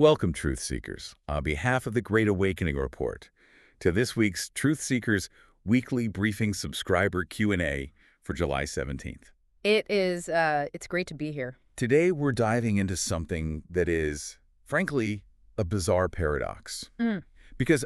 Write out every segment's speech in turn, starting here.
Welcome, Truth Seekers, on behalf of the Great Awakening Report, to this week's Truth Seekers Weekly Briefing Subscriber Q&A for July 17th. It's great to be here. Today, we're diving into something that is, frankly, a bizarre paradox. Because,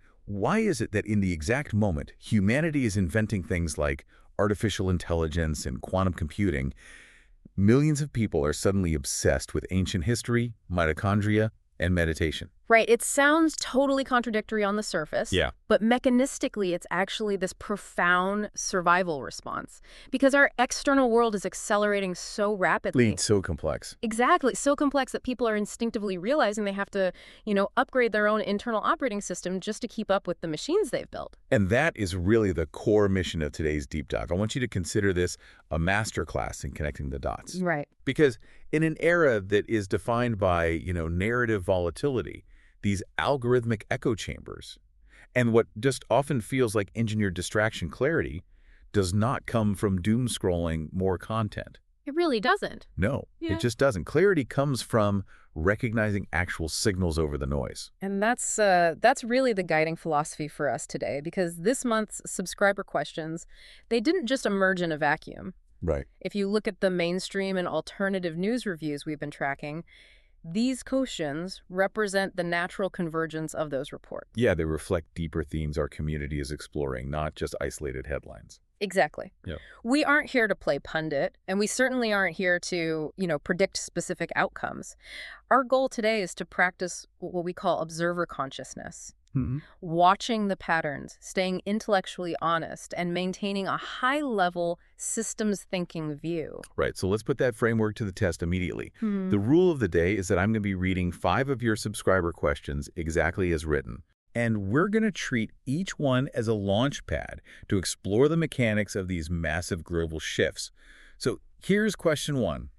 why is it that in the exact moment humanity is inventing things like artificial intelligence and quantum computing, millions of people are suddenly obsessed with ancient history, mitochondria, and meditation? Right. It sounds totally contradictory on the surface. Yeah. But mechanistically, it's actually this profound survival response because our external world is accelerating so rapidly. It's so complex. Exactly. So complex that people are instinctively realizing they have to, upgrade their own internal operating system just to keep up with the machines they've built. And that is really the core mission of today's deep dive. I want you to consider this a masterclass in connecting the dots. Right. Because in an era that is defined by, narrative volatility, these algorithmic echo chambers, and what just often feels like engineered distraction clarity does not come from doom scrolling more content. It really doesn't. No, Yeah. It just doesn't. Clarity comes from recognizing actual signals over the noise. And that's really the guiding philosophy for us today, because this month's subscriber questions, they didn't just emerge in a vacuum. Right. If you look at the mainstream and alternative news reviews we've been tracking, these questions represent the natural convergence of those reports. Yeah, they reflect deeper themes our community is exploring, not just isolated headlines. Exactly. Yeah. We aren't here to play pundit, and we certainly aren't here to, predict specific outcomes. Our goal today is to practice what we call observer consciousness. Watching the patterns, staying intellectually honest, and maintaining a high-level systems thinking view. Right, so let's put that framework to the test immediately. The rule of the day is that I'm going to be reading 5 of your subscriber questions exactly as written. And we're going to treat each one as a launch pad to explore the mechanics of these massive global shifts. So here's question 1.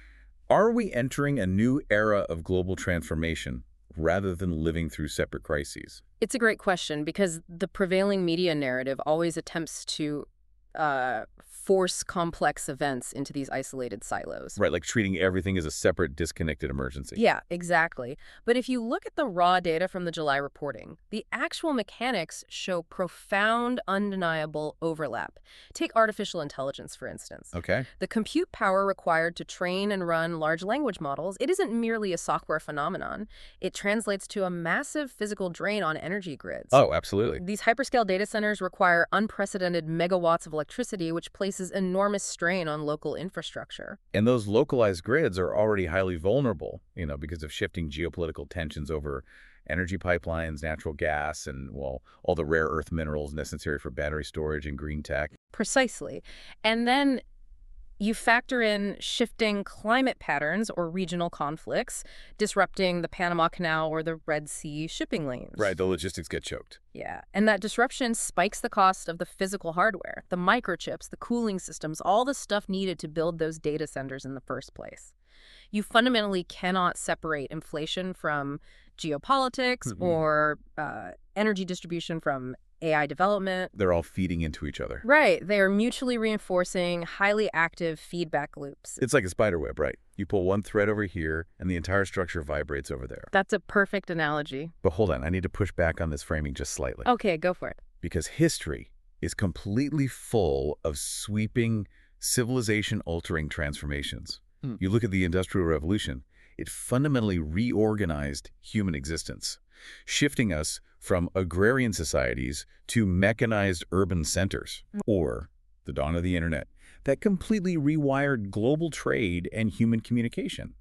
Are we entering a new era of global transformation rather than living through separate crises? It's a great question because the prevailing media narrative always attempts to force complex events into these isolated silos. Right, like treating everything as a separate, disconnected emergency. Yeah, exactly. But if you look at the raw data from the July reporting, the actual mechanics show profound, undeniable overlap. Take artificial intelligence, for instance. Okay. The compute power required to train and run large language models, it isn't merely a software phenomenon. It translates to a massive physical drain on energy grids. Oh, absolutely. These hyperscale data centers require unprecedented megawatts of electricity, which places enormous strain on local infrastructure. And those localized grids are already highly vulnerable, because of shifting geopolitical tensions over energy pipelines, natural gas, and, well, all the rare earth minerals necessary for battery storage and green tech. Precisely. And then you factor in shifting climate patterns or regional conflicts, disrupting the Panama Canal or the Red Sea shipping lanes. Right, the logistics get choked. Yeah, and that disruption spikes the cost of the physical hardware, the microchips, the cooling systems, all the stuff needed to build those data centers in the first place. You fundamentally cannot separate inflation from geopolitics or energy distribution from AI development. They're all feeding into each other. Right. They are mutually reinforcing, highly active feedback loops. It's like a spider web, right? You pull one thread over here, and the entire structure vibrates over there. That's a perfect analogy. But hold on, I need to push back on this framing just slightly. Okay, go for it. Because history is completely full of sweeping, civilization-altering transformations. You look at the Industrial Revolution, it fundamentally reorganized human existence, shifting us from agrarian societies to mechanized urban centers, or the dawn of the internet, that completely rewired global trade and human communication.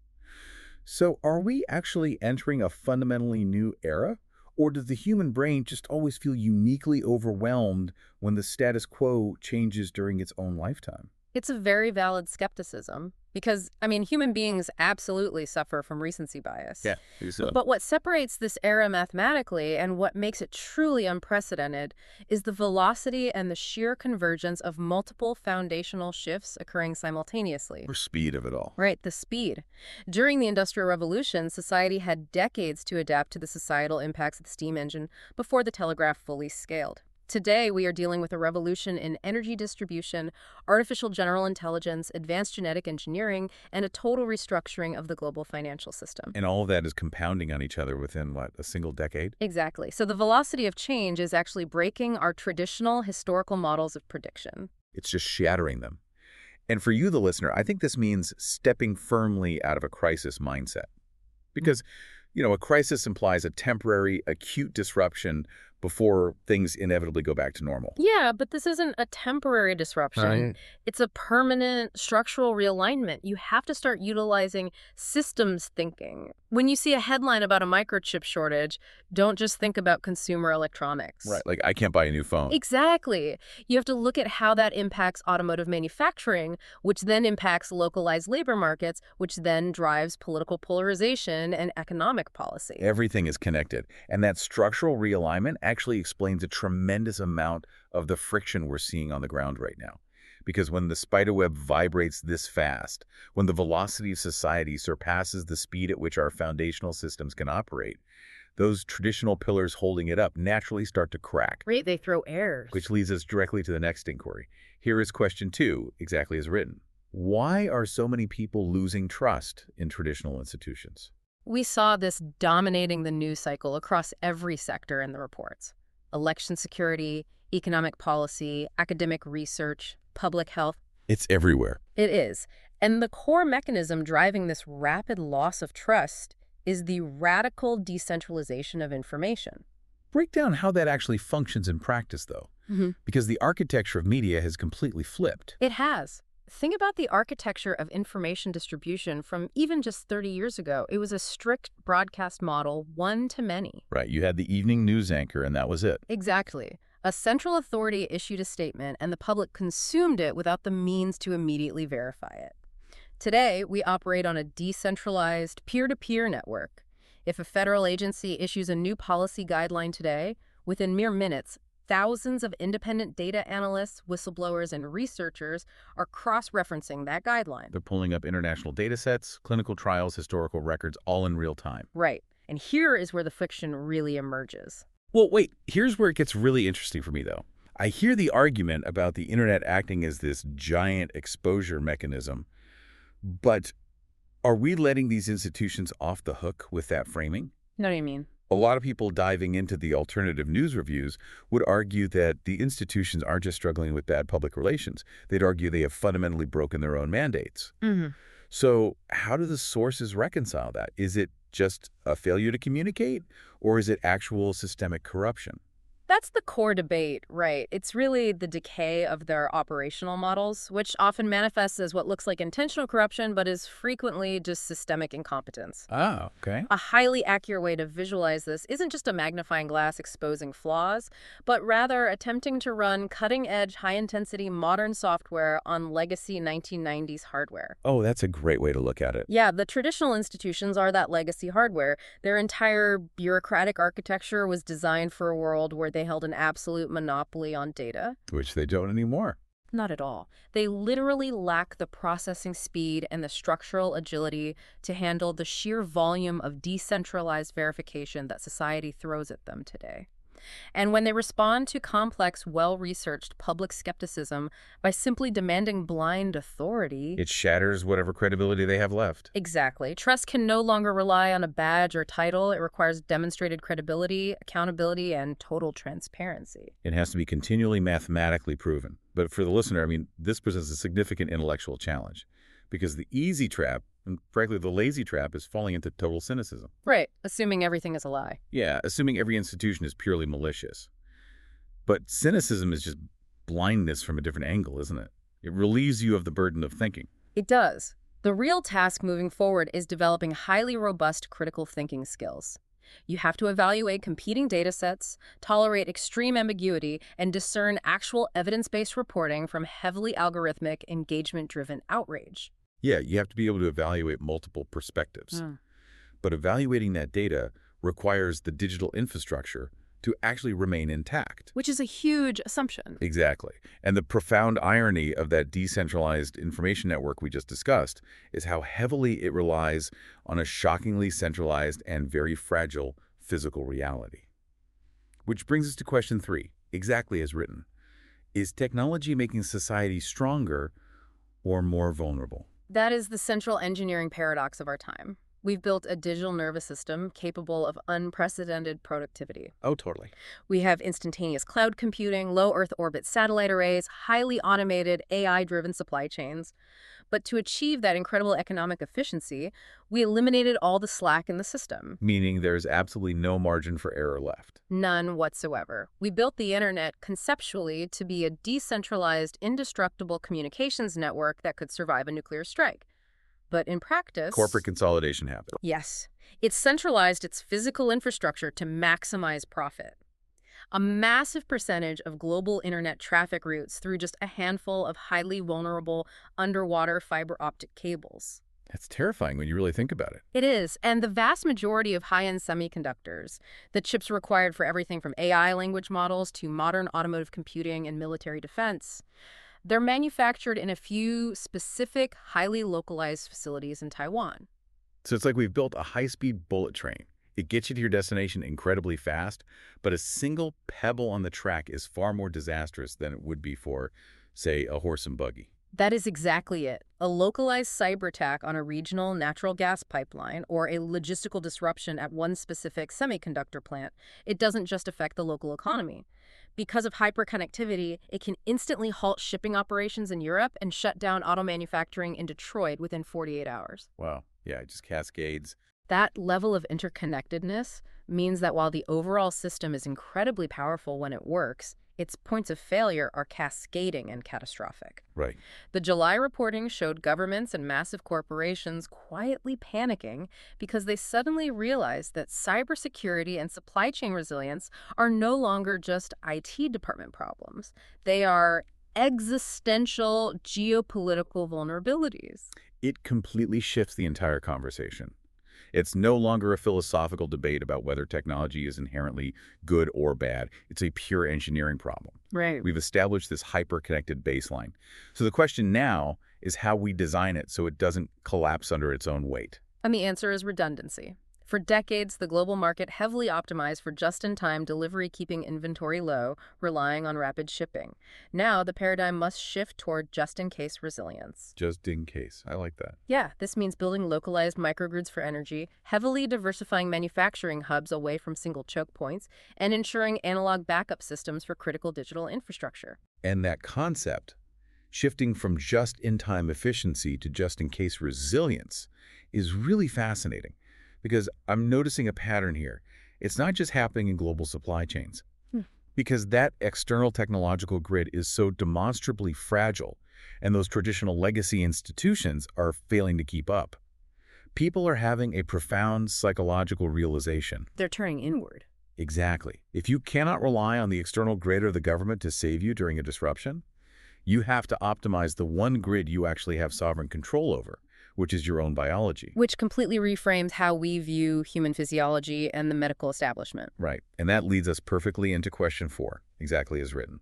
So are we actually entering a fundamentally new era? Or does the human brain just always feel uniquely overwhelmed when the status quo changes during its own lifetime? It's a very valid skepticism because, human beings absolutely suffer from recency bias. Yeah, so. But what separates this era mathematically and what makes it truly unprecedented is the velocity and the sheer convergence of multiple foundational shifts occurring simultaneously. The speed of it all. Right, the speed. During the Industrial Revolution, society had decades to adapt to the societal impacts of the steam engine before the telegraph fully scaled. Today, we are dealing with a revolution in energy distribution, artificial general intelligence, advanced genetic engineering, and a total restructuring of the global financial system. And all of that is compounding on each other within, what, a single decade? Exactly. So the velocity of change is actually breaking our traditional historical models of prediction. It's just shattering them. And for you, the listener, I think this means stepping firmly out of a crisis mindset. Because, a crisis implies a temporary, acute disruption before things inevitably go back to normal. Yeah, but this isn't a temporary disruption. Right. It's a permanent structural realignment. You have to start utilizing systems thinking. When you see a headline about a microchip shortage, don't just think about consumer electronics. Right, like I can't buy a new phone. Exactly. You have to look at how that impacts automotive manufacturing, which then impacts localized labor markets, which then drives political polarization and economic policy. Everything is connected. And that structural realignment actually explains a tremendous amount of the friction we're seeing on the ground right now. Because when the spiderweb vibrates this fast, when the velocity of society surpasses the speed at which our foundational systems can operate, those traditional pillars holding it up naturally start to crack. Right, they throw errors. Which leads us directly to the next inquiry. Here is question 2, exactly as written. Why are so many people losing trust in traditional institutions? We saw this dominating the news cycle across every sector in the reports. Election security, economic policy, academic research, public health. It's everywhere. It is. And the core mechanism driving this rapid loss of trust is the radical decentralization of information. Break down how that actually functions in practice, though. Because the architecture of media has completely flipped. It has. Think about the architecture of information distribution from even just 30 years ago. It was a strict broadcast model, one to many. Right, you had the evening news anchor, and that was it. Exactly. A central authority issued a statement, and the public consumed it without the means to immediately verify it. Today, we operate on a decentralized, peer-to-peer network. If a federal agency issues a new policy guideline today, within mere minutes, thousands of independent data analysts, whistleblowers, and researchers are cross-referencing that guideline. They're pulling up international data sets, clinical trials, historical records, all in real time. Right. And here is where the friction really emerges. Well, wait, here's where it gets really interesting for me, though. I hear the argument about the internet acting as this giant exposure mechanism, but are we letting these institutions off the hook with that framing? What do you mean? A lot of people diving into the alternative news reviews would argue that the institutions aren't just struggling with bad public relations. They'd argue they have fundamentally broken their own mandates. So how do the sources reconcile that? Is it just a failure to communicate, or is it actual systemic corruption? That's the core debate, right? It's really the decay of their operational models, which often manifests as what looks like intentional corruption, but is frequently just systemic incompetence. Ah, okay. A highly accurate way to visualize this isn't just a magnifying glass exposing flaws, but rather attempting to run cutting-edge, high-intensity modern software on legacy 1990s hardware. Oh, that's a great way to look at it. Yeah, the traditional institutions are that legacy hardware. Their entire bureaucratic architecture was designed for a world where they held an absolute monopoly on data. Which they don't anymore. Not at all. They literally lack the processing speed and the structural agility to handle the sheer volume of decentralized verification that society throws at them today. And when they respond to complex, well-researched public skepticism by simply demanding blind authority... It shatters whatever credibility they have left. Exactly. Trust can no longer rely on a badge or title. It requires demonstrated credibility, accountability, and total transparency. It has to be continually mathematically proven. But for the listener, this presents a significant intellectual challenge. Because the easy trap, and frankly the lazy trap, is falling into total cynicism. Right, assuming everything is a lie. Yeah, assuming every institution is purely malicious. But cynicism is just blindness from a different angle, isn't it? It relieves you of the burden of thinking. It does. The real task moving forward is developing highly robust critical thinking skills. You have to evaluate competing data sets, tolerate extreme ambiguity, and discern actual evidence-based reporting from heavily algorithmic, engagement-driven outrage. Yeah, you have to be able to evaluate multiple perspectives. But evaluating that data requires the digital infrastructure to actually remain intact. Which is a huge assumption. Exactly. And the profound irony of that decentralized information network we just discussed is how heavily it relies on a shockingly centralized and very fragile physical reality. Which brings us to question 3. exactly as written. Is technology making society stronger or more vulnerable? That is the central engineering paradox of our time. We've built a digital nervous system capable of unprecedented productivity. Oh, totally. We have instantaneous cloud computing, low Earth orbit satellite arrays, highly automated AI-driven supply chains. But to achieve that incredible economic efficiency, we eliminated all the slack in the system. Meaning there's absolutely no margin for error left. None whatsoever. We built the internet conceptually to be a decentralized, indestructible communications network that could survive a nuclear strike. But in practice... Corporate consolidation happened. Yes. It centralized its physical infrastructure to maximize profit. A massive percentage of global internet traffic routes through just a handful of highly vulnerable underwater fiber optic cables. That's terrifying when you really think about it. It is, and the vast majority of high-end semiconductors, the chips required for everything from AI language models to modern automotive computing and military defense, they're manufactured in a few specific, highly localized facilities in Taiwan. So it's like we've built a high-speed bullet train. It gets you to your destination incredibly fast, but a single pebble on the track is far more disastrous than it would be for, say, a horse and buggy. That is exactly it. A localized cyber attack on a regional natural gas pipeline or a logistical disruption at one specific semiconductor plant, it doesn't just affect the local economy. Because of hyperconnectivity, it can instantly halt shipping operations in Europe and shut down auto manufacturing in Detroit within 48 hours. Wow. Yeah, it just cascades. That level of interconnectedness means that while the overall system is incredibly powerful when it works, its points of failure are cascading and catastrophic. Right. The July reporting showed governments and massive corporations quietly panicking because they suddenly realized that cybersecurity and supply chain resilience are no longer just IT department problems. They are existential geopolitical vulnerabilities. It completely shifts the entire conversation. It's no longer a philosophical debate about whether technology is inherently good or bad. It's a pure engineering problem. Right. We've established this hyper-connected baseline. So the question now is how we design it so it doesn't collapse under its own weight. And the answer is redundancy. For decades, the global market heavily optimized for just-in-time delivery, keeping inventory low, relying on rapid shipping. Now, the paradigm must shift toward just-in-case resilience. Just in case. I like that. Yeah, this means building localized microgrids for energy, heavily diversifying manufacturing hubs away from single choke points, and ensuring analog backup systems for critical digital infrastructure. And that concept, shifting from just-in-time efficiency to just-in-case resilience, is really fascinating. Because I'm noticing a pattern here. It's not just happening in global supply chains. Because that external technological grid is so demonstrably fragile, and those traditional legacy institutions are failing to keep up. People are having a profound psychological realization. They're turning inward. Exactly. If you cannot rely on the external grid or the government to save you during a disruption, you have to optimize the one grid you actually have sovereign control over, which is your own biology. Which completely reframes how we view human physiology and the medical establishment. Right. And that leads us perfectly into question 4, exactly as written.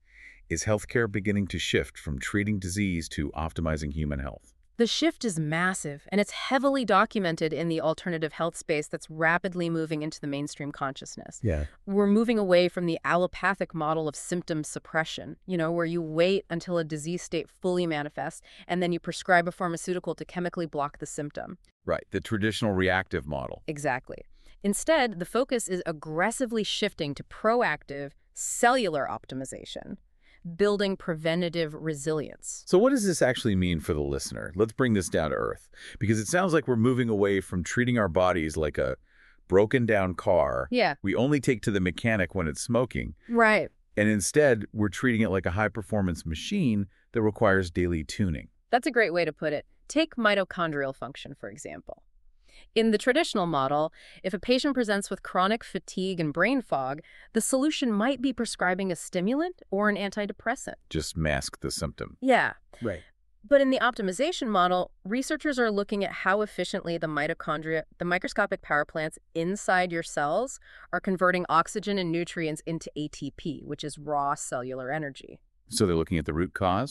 Is healthcare beginning to shift from treating disease to optimizing human health? The shift is massive, and it's heavily documented in the alternative health space that's rapidly moving into the mainstream consciousness. Yeah. We're moving away from the allopathic model of symptom suppression, where you wait until a disease state fully manifests, and then you prescribe a pharmaceutical to chemically block the symptom. Right, the traditional reactive model. Exactly. Instead, the focus is aggressively shifting to proactive cellular optimization, building preventative resilience. So what does this actually mean for the listener? Let's bring this down to earth, because it sounds like we're moving away from treating our bodies like a broken down car we only take to the mechanic when it's smoking. Right. And instead, we're treating it like a high-performance machine that requires daily tuning. That's a great way to put it. Take mitochondrial function, for example. In the traditional model, if a patient presents with chronic fatigue and brain fog, the solution might be prescribing a stimulant or an antidepressant. Just mask the symptom. Yeah. Right. But in the optimization model, researchers are looking at how efficiently the mitochondria, the microscopic power plants inside your cells, are converting oxygen and nutrients into ATP, which is raw cellular energy. So they're looking at the root cause?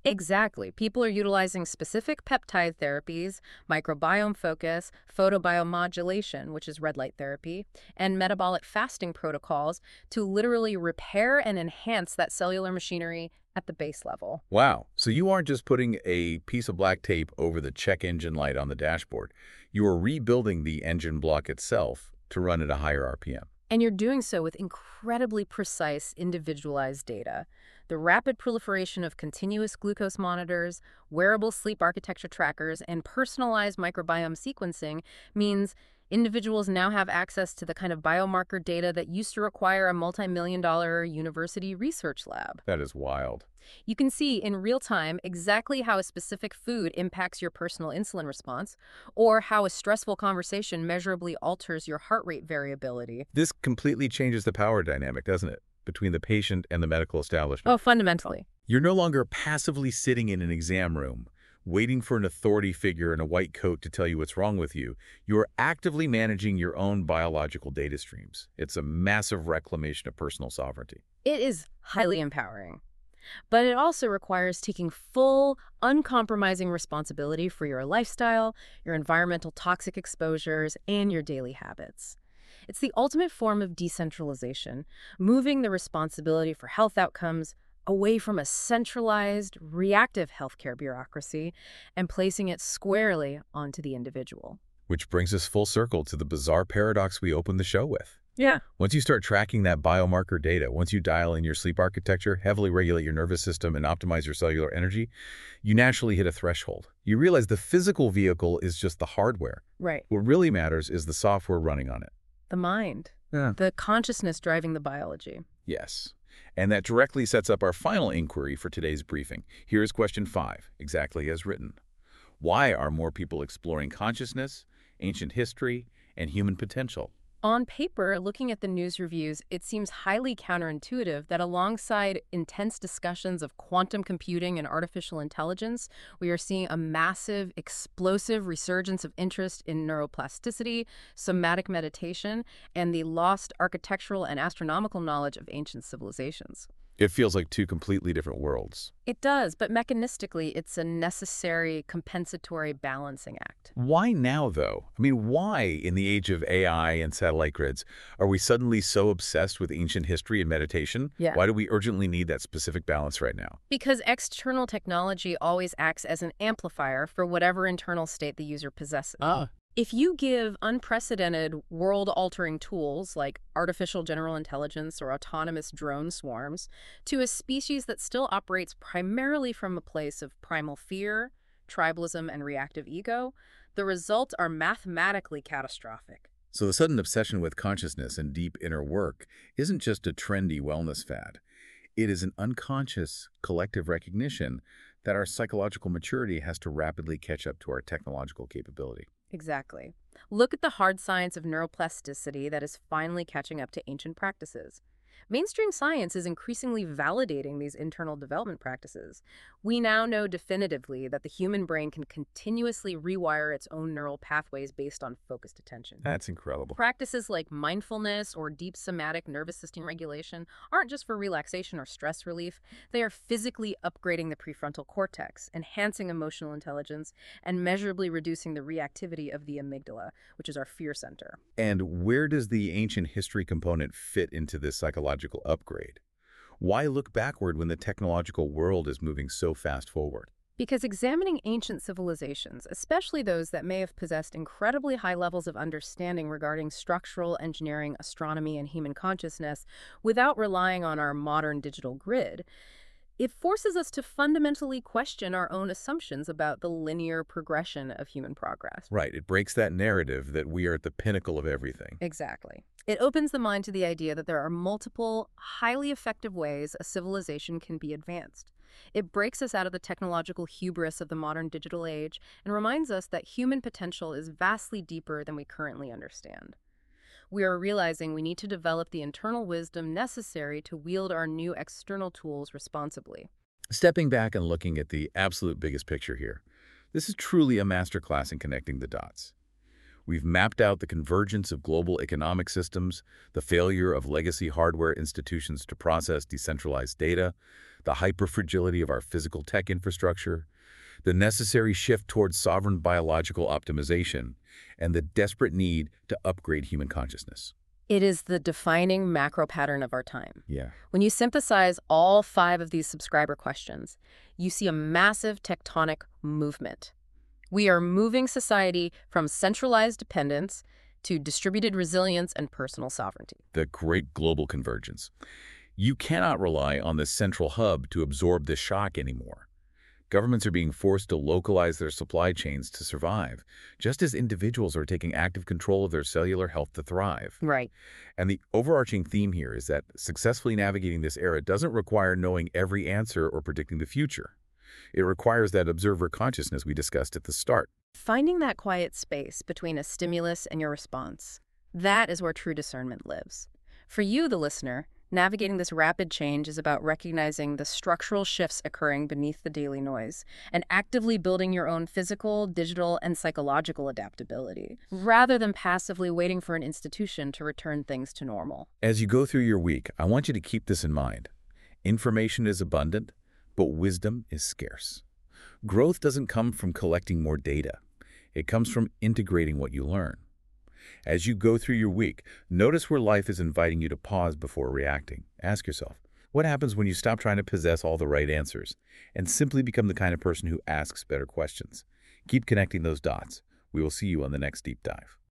Exactly. People are utilizing specific peptide therapies, microbiome focus, photobiomodulation, which is red light therapy, and metabolic fasting protocols to literally repair and enhance that cellular machinery at the base level. Wow. So you aren't just putting a piece of black tape over the check engine light on the dashboard. You are rebuilding the engine block itself to run at a higher RPM. And you're doing so with incredibly precise, individualized data. The rapid proliferation of continuous glucose monitors, wearable sleep architecture trackers, and personalized microbiome sequencing means individuals now have access to the kind of biomarker data that used to require a multi-million-dollar university research lab. That is wild. You can see in real time exactly how a specific food impacts your personal insulin response, or how a stressful conversation measurably alters your heart rate variability. This completely changes the power dynamic, doesn't it, between the patient and the medical establishment? Oh, fundamentally. You're no longer passively sitting in an exam room, waiting for an authority figure in a white coat to tell you what's wrong with you. You're actively managing your own biological data streams. It's a massive reclamation of personal sovereignty. It is highly empowering. But it also requires taking full, uncompromising responsibility for your lifestyle, your environmental toxic exposures, and your daily habits. It's the ultimate form of decentralization, moving the responsibility for health outcomes away from a centralized, reactive healthcare bureaucracy and placing it squarely onto the individual. Which brings us full circle to the bizarre paradox we opened the show with. Yeah. Once you start tracking that biomarker data, once you dial in your sleep architecture, heavily regulate your nervous system, and optimize your cellular energy, you naturally hit a threshold. You realize the physical vehicle is just the hardware. Right. What really matters is the software running on it. The mind. Yeah. The consciousness driving the biology. Yes. And that directly sets up our final inquiry for today's briefing. Here is question 5, exactly as written. Why are more people exploring consciousness, ancient history, and human potential? On paper, looking at the news reviews, it seems highly counterintuitive that alongside intense discussions of quantum computing and artificial intelligence, we are seeing a massive, explosive resurgence of interest in neuroplasticity, somatic meditation, and the lost architectural and astronomical knowledge of ancient civilizations. It feels like two completely different worlds. It does, but mechanistically, it's a necessary compensatory balancing act. Why now, though? I mean, why, in the age of AI and satellite grids, are we suddenly so obsessed with ancient history and meditation? Yeah. Why do we urgently need that specific balance right now? Because external technology always acts as an amplifier for whatever internal state the user possesses. If you give unprecedented world-altering tools like artificial general intelligence or autonomous drone swarms to a species that still operates primarily from a place of primal fear, tribalism, and reactive ego, the results are mathematically catastrophic. So the sudden obsession with consciousness and deep inner work isn't just a trendy wellness fad. It is an unconscious collective recognition that our psychological maturity has to rapidly catch up to our technological capability. Exactly. Look at the hard science of neuroplasticity that is finally catching up to ancient practices. Mainstream science is increasingly validating these internal development practices. We now know definitively that the human brain can continuously rewire its own neural pathways based on focused attention. That's incredible. Practices like mindfulness or deep somatic nervous system regulation aren't just for relaxation or stress relief. They are physically upgrading the prefrontal cortex, enhancing emotional intelligence, and measurably reducing the reactivity of the amygdala, which is our fear center. And where does the ancient history component fit into this psychological upgrade? Why look backward when the technological world is moving so fast forward? Because examining ancient civilizations, especially those that may have possessed incredibly high levels of understanding regarding structural engineering, astronomy, and human consciousness, without relying on our modern digital grid, it forces us to fundamentally question our own assumptions about the linear progression of human progress. Right. It breaks that narrative that we are at the pinnacle of everything. Exactly. It opens the mind to the idea that there are multiple, highly effective ways a civilization can be advanced. It breaks us out of the technological hubris of the modern digital age and reminds us that human potential is vastly deeper than we currently understand. We are realizing we need to develop the internal wisdom necessary to wield our new external tools responsibly. Stepping back and looking at the absolute biggest picture here, this is truly a masterclass in connecting the dots. We've mapped out the convergence of global economic systems, the failure of legacy hardware institutions to process decentralized data, the hyperfragility of our physical tech infrastructure, the necessary shift towards sovereign biological optimization, and the desperate need to upgrade human consciousness. It is the defining macro pattern of our time. Yeah. When you synthesize all 5 of these subscriber questions, you see a massive tectonic movement. We are moving society from centralized dependence to distributed resilience and personal sovereignty. The great global convergence. You cannot rely on the central hub to absorb this shock anymore. Governments are being forced to localize their supply chains to survive, just as individuals are taking active control of their cellular health to thrive. Right. And the overarching theme here is that successfully navigating this era doesn't require knowing every answer or predicting the future. It requires that observer consciousness we discussed at the start. Finding that quiet space between a stimulus and your response, that is where true discernment lives. For you, the listener, navigating this rapid change is about recognizing the structural shifts occurring beneath the daily noise and actively building your own physical, digital, and psychological adaptability, rather than passively waiting for an institution to return things to normal. As you go through your week, I want you to keep this in mind. Information is abundant, but wisdom is scarce. Growth doesn't come from collecting more data. It comes from integrating what you learn. As you go through your week, notice where life is inviting you to pause before reacting. Ask yourself, what happens when you stop trying to possess all the right answers and simply become the kind of person who asks better questions? Keep connecting those dots. We will see you on the next Deep Dive.